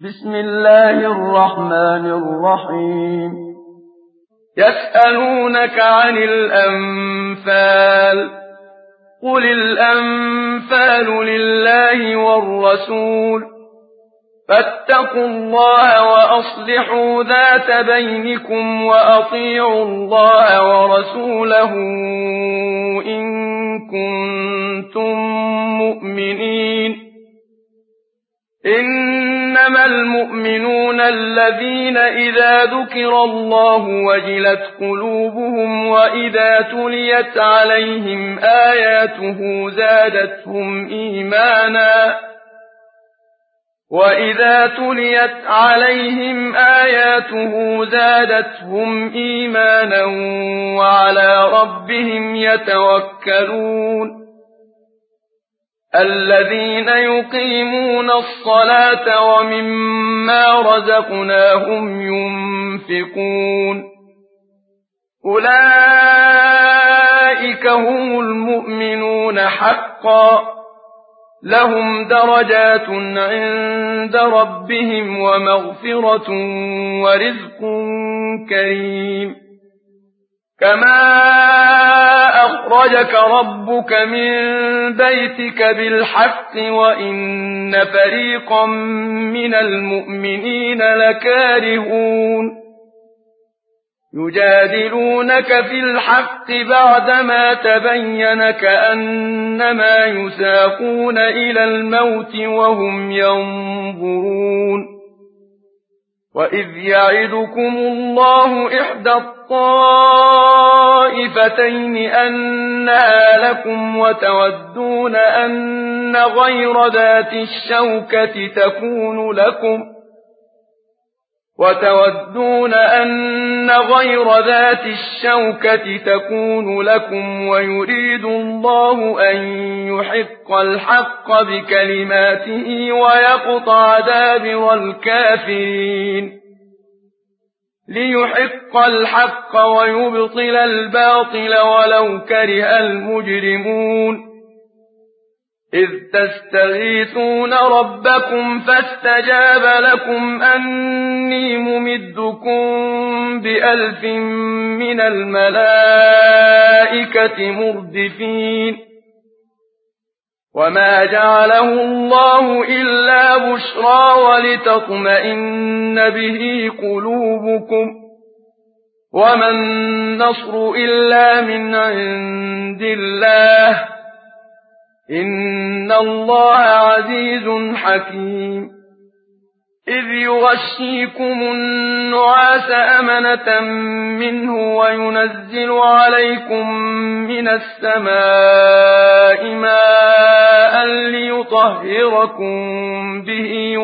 بسم الله الرحمن الرحيم يسألونك عن الأنفال قل الأنفال لله والرسول فاتقوا الله وأصلحوا ذات بينكم وأطيعوا الله ورسوله إن كنتم مؤمنين إنما المؤمنون الذين إذا ذكر الله وجلت قلوبهم وإذا تليت عليهم آياته زادتهم إيمانا وعلى ربهم يتوكلون الذين يقيمون الصلاة ومما رزقناهم ينفقون أولئك هم المؤمنون حقا لهم درجات عند ربهم ومغفرة ورزق كريم كما أخرجك ربك من بيتك بالحق وإن فريقا من المؤمنين لكارهون يجادلونك في الحق بعدما تبين كأنما يساقون إلى الموت وهم ينظرون وإذ يعدكم الله إحدى الطائفتين أنها لكم وتودون أن غير ذات الشوكة تكون لكم ويريد الله أن يحق الحق بكلماته ويقطع دابر الكافرين ليحق الحق ويبطل الباطل ولو كره المجرمون إذ تستغيثون ربكم فاستجاب لكم أني ممدكم ب1000 من الملائكة مردفين وما جعله الله إلا بشرى ولتطمئن به قلوبكم وما النصر إلا من عند الله إن الله عزيز حكيم إذ يغشيكم النعاس أمنة منه وينزل عليكم من السماء ماء ليطهركم به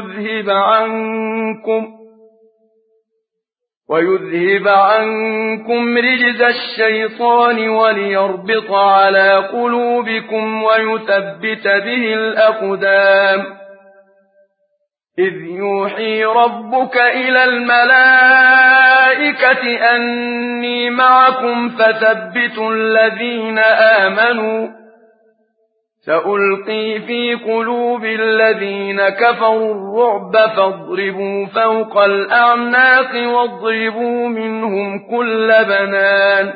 ويذهب عنكم رجز الشيطان وليربط على قلوبكم ويثبت به الأقدام إذ يوحي ربك إلى الملائكة أني معكم فثبتوا الذين آمنوا سألقي في قلوب الذين كفروا الرعب فاضربوا فوق الأعناق واضربوا منهم كل بنان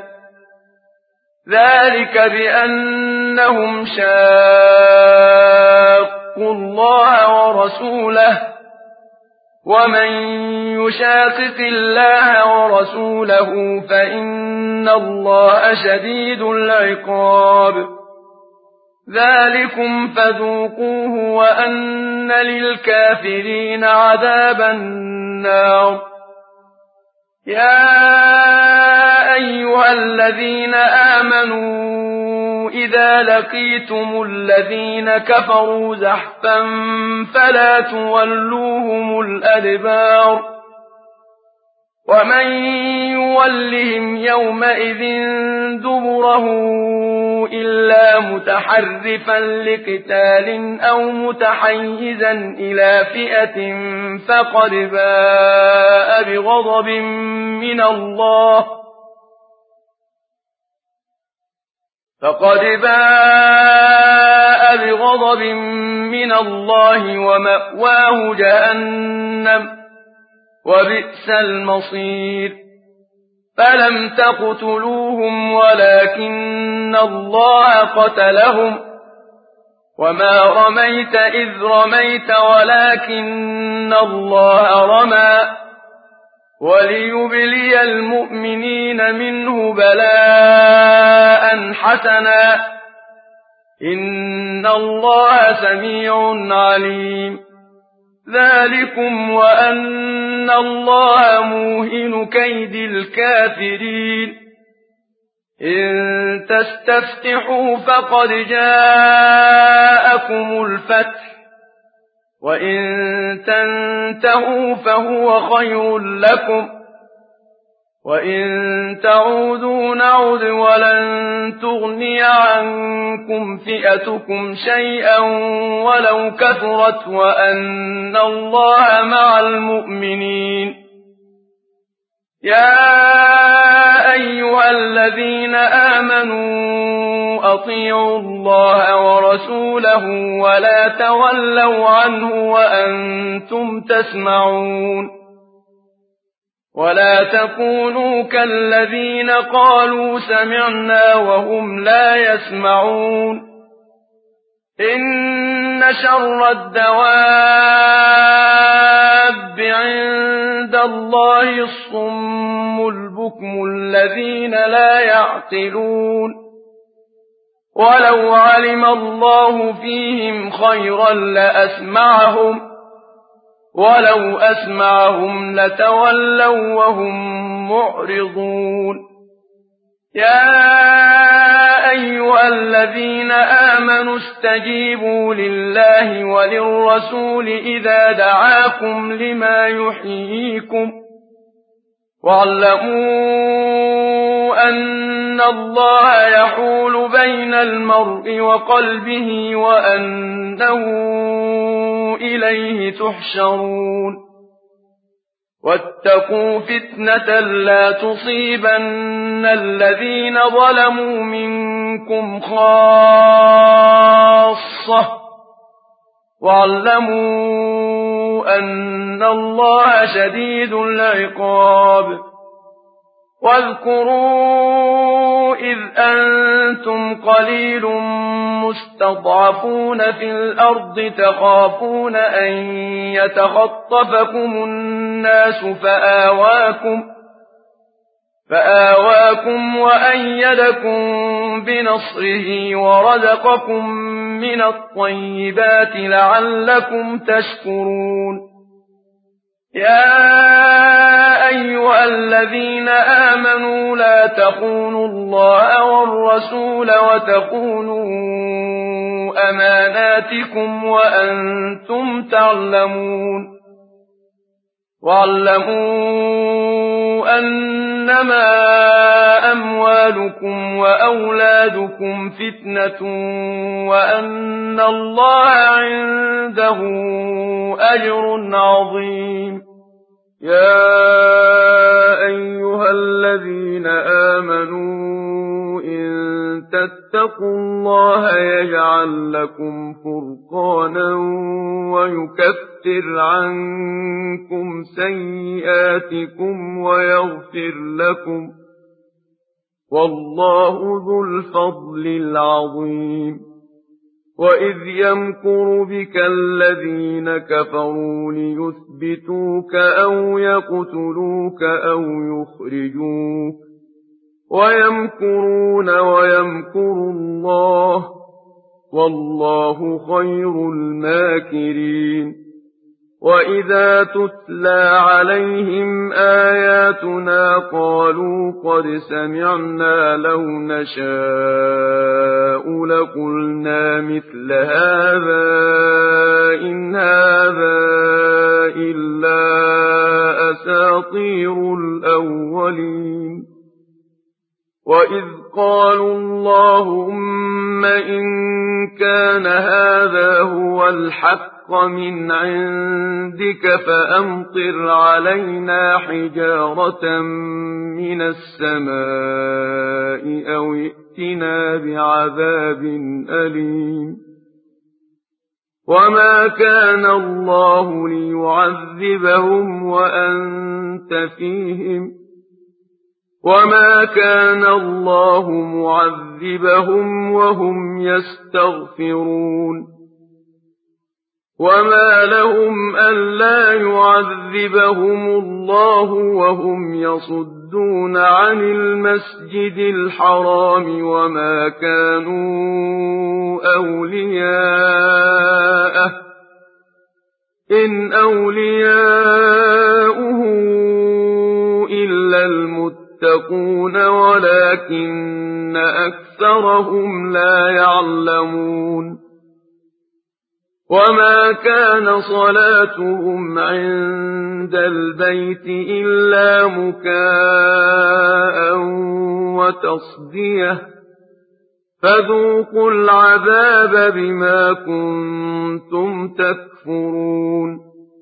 ذلك بأنهم شاقوا الله ورسوله ومن يشاقق الله ورسوله فإن الله شديد العقاب ذلكم فذوقوه وأن للكافرين عذاب النار يا أيها الذين آمنوا إذا لقيتم الذين كفروا زحفا فلا تولوهم الأدبار ومن يولهم يومئذ دبره إلا متحرفا لقتال أو متحيزا إلى فئة فقد باء بغضب من الله ومأواه جهنم وبئس المصير فلم تقتلوهم ولكن الله قتلهم وما رميت إذ رميت ولكن الله رمى وليبلي المؤمنين منه بلاء حسنا إن الله سميع عليم ذلكم وأن الله موهن كيد الكافرين إن تستفتحوا فقد جاءكم الفتح وإن تنتهوا فهو خير لكم وإن تعودوا نعد ولن تغني عنكم فئتكم شيئا ولو كثرت وأن الله مع المؤمنين يا أيها الذين آمنوا أطيعوا الله ورسوله ولا تولوا عنه وأنتم تسمعون ولا تكونوا كالذين قالوا سمعنا وهم لا يسمعون إن شر الدواب عند الله الصم البكم الذين لا يعقلون ولو علم الله فيهم خيرا لأسمعهم ولو أسمعهم لتولوا وهم معرضون يا أيها الذين آمنوا استجيبوا لله وللرسول إذا دعاكم لما يحييكم واعلموا أن الله يحول بين المرء وقلبه وأنه إليه تحشرون واتقوا فتنة لا تصيبن الذين ظلموا منكم خاصة واعلموا أن الله شديد العقاب واذكروا إذ أنتم قليل مستضعفون في الأرض تخافون أن يتخطفكم الناس فآواكم وأيدكم بنصره ورزقكم من الطيبات لعلكم تشكرون يا أيها الذين آمنوا لا تخونوا الله والرسول وتخونوا أماناتكم وأنتم تعلمون واعلموا أنما أموالكم وأولادكم فتنة وأن الله عنده أجر عظيم يا أيها الذين آمنوا إن تتقوا الله يجعل لكم فرقانا ويكفر عنكم سيئاتكم ويغفر لكم والله ذو الفضل العظيم وإذ يمكر بك الذين كفروا ليثبتوك أو يقتلوك أو يخرجوك ويمكرون ويمكر الله والله خير الماكرين وإذا تتلى عليهم آياتنا قالوا قد سمعنا لو نشاء لقلنا مثل هذا إن هذا إلا أساطير الأولين وإذ قالوا اللهم إن كان هذا هو الحق من عندك فأمطر علينا حجارة من السماء أو ائتنا بعذاب أليم وما كان الله ليعذبهم وأنت فيهم وما كان الله معذبهم وهم يستغفرون وما لهم ألا يعذبهم الله وهم يصدون عن المسجد الحرام وما كانوا أولياءه إن أولياؤه إلا المتقون ولكن أكثرهم لا يعلمون وما كان صلاتهم عند البيت إلا مكاء وتصدية فذوقوا العذاب بما كنتم تكفرون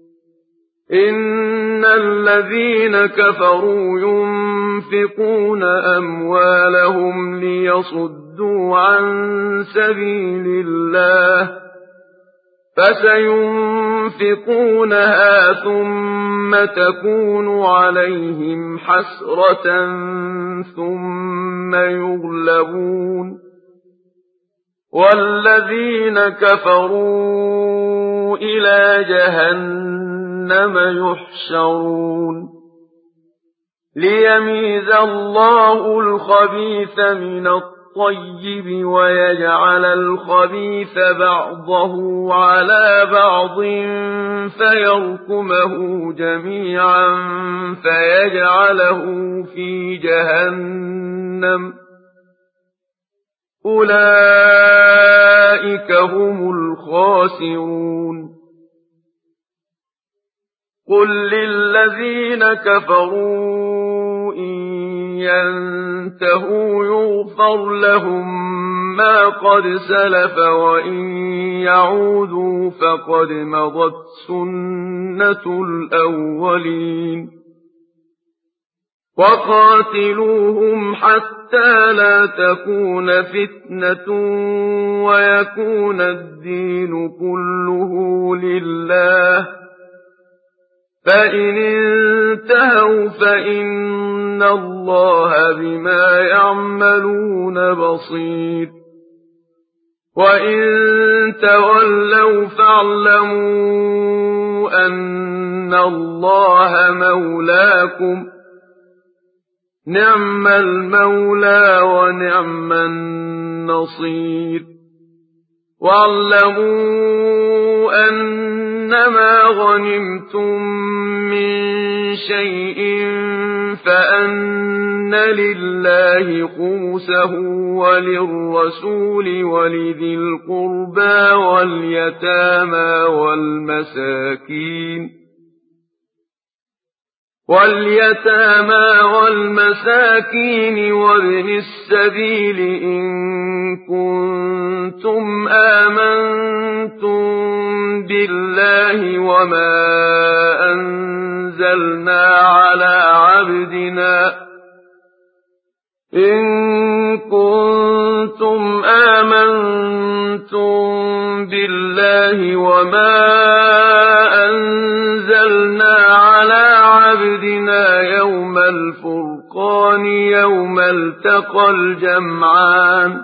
إن الذين كفروا ينفقون أموالهم ليصدوا عن سبيل الله فسينفقونها ثم تكون عليهم حسرة ثم يغلبون والذين كفروا إلى جهنم يحشرون ليميز الله الخبيث من الطيب ويجعل الخبيث بعضه على بعض فيركمه جميعا فيجعله في جهنم أولئك هم الخاسرون قل للذين كفروا إن ينتهوا يغفر لهم ما قد سلف وإن يعودوا فقد مضت سنة الأولين وقاتلوهم حتى لا تكون فتنة ويكون الدين كله لله فإن انتهوا فإن الله بما يعملون بصير وإن تولوا فاعلموا أن الله مولاكم نعم المولى ونعم النصير واعلموا أنما غنمتم من شيء فأن لله خمسه وللرسول ولذي القربى واليتامى والمساكين وابن السبيل إن كنتم آمنتم بالله وما أنزلنا على عبدنا يوم الفرقان يوم التقى الجمعان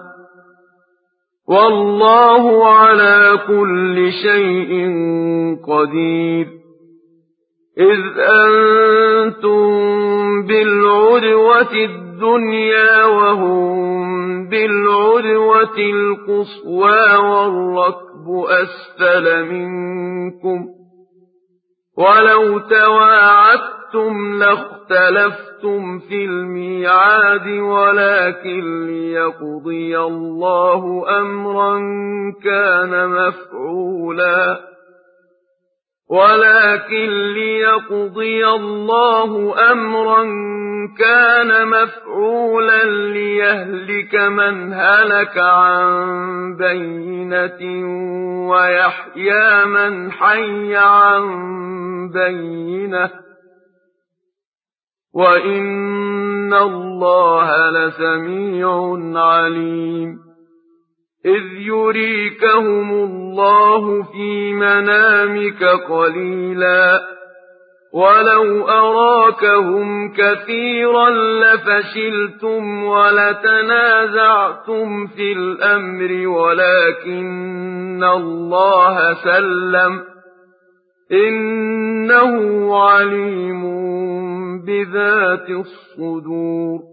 والله على كل شيء قدير إذ أنتم بالعدوة الدنيا وهم بالعدوة القصوى والركب أسفل منكم ولو تواعدتم لاختلفتم في الميعاد ولكن ليقضي الله أمرا كان مفعولا ليهلك من هلك عن بينة ويحيى من حي عن بينة وإن الله لسميع عليم إذ يريكهم الله في منامك قليلا ولو أراكهم كثيرا لفشلتم ولتنازعتم في الأمر ولكن الله سلم إنه عليم بذات الصدور